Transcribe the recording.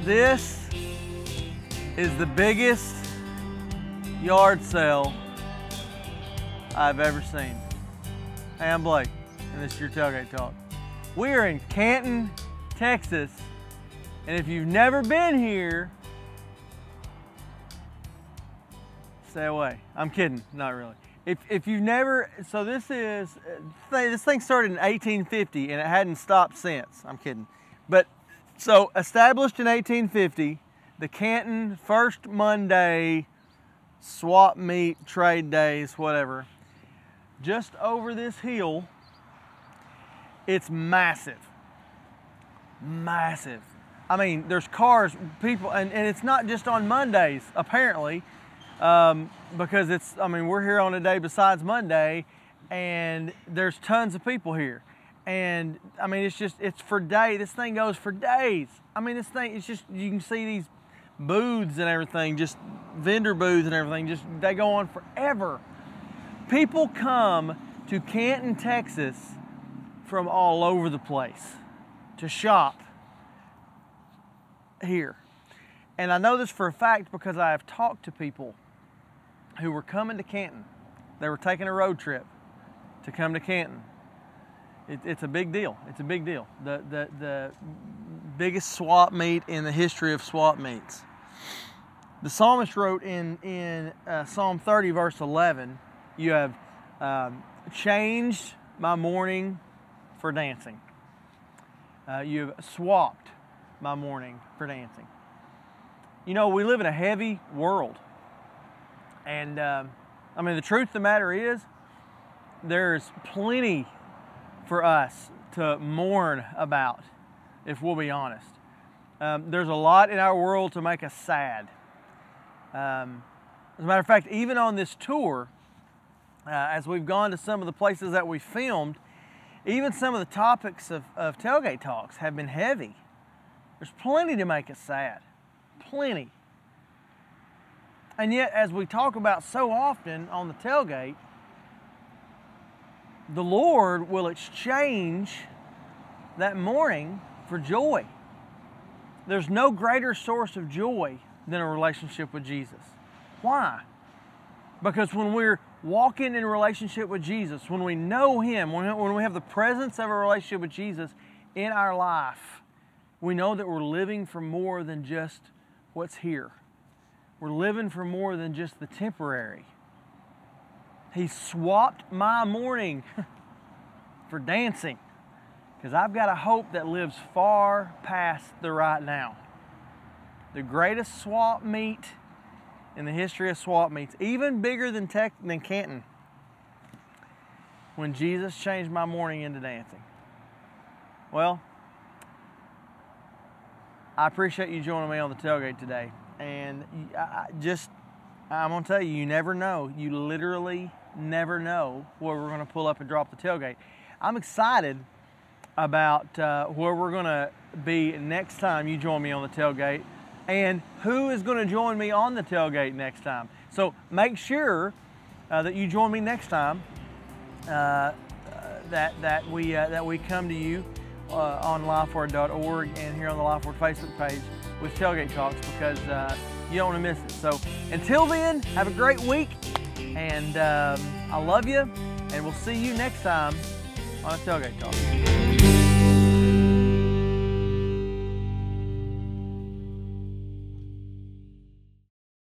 This is the biggest yard sale I've ever seen. Hey, I'm Blake, and this is your Tailgate Talk. We are in Canton, Texas, and if you've never been here, stay away. I'm kidding, not really. If you've never, so this thing started in 1850 and it hadn't stopped since. I'm kidding. But so established in 1850, the Canton First Monday swap meet trade days, whatever. Just over this hill, it's massive. Massive. I mean, there's cars, people, and it's not just on Mondays, apparently. Because we're here on a day besides Monday, and there's tons of people here. And I mean, it's for days. This thing goes for days. I mean, you can see these booths and everything, just vendor booths and everything, they go on forever. People come to Canton, Texas from all over the place to shop here. And I know this for a fact because I have talked to people who were coming to Canton. They were taking a road trip to come to Canton. It's a big deal. It's a big deal. The biggest swap meet in the history of swap meets. The psalmist wrote in Psalm 30, verse 11, you have changed my mourning for dancing. You have swapped my mourning for dancing. You know, we live in a heavy world. And the truth of the matter is, there's plenty for us to mourn about, if we'll be honest. There's a lot in our world to make us sad. As a matter of fact, even on this tour, as we've gone to some of the places that we filmed, even some of the topics of Tailgate Talks have been heavy. There's plenty to make us sad. Plenty. And yet, as we talk about so often on the tailgate, the Lord will exchange that mourning for joy. There's no greater source of joy than a relationship with Jesus. Why? Because when we're walking in a relationship with Jesus, when we know Him, when we have the presence of a relationship with Jesus in our life, we know that we're living for more than just what's here. We're living for more than just the temporary. He swapped my mourning for dancing, because I've got a hope that lives far past the right now. The greatest swap meet in the history of swap meets, even bigger than Canton, when Jesus changed my mourning into dancing. Well, I appreciate you joining me on the tailgate today. And I'm going to tell you, you never know. You literally never know where we're going to pull up and drop the tailgate. I'm excited about where we're going to be next time you join me on the tailgate, and who is going to join me on the tailgate next time. So make sure that you join me next time that we come to you on lifeword.org and here on the Lifeword Facebook page with Tailgate Talks, because you don't want to miss it. So until then, have a great week, and I love you, and we'll see you next time on a Tailgate Talk.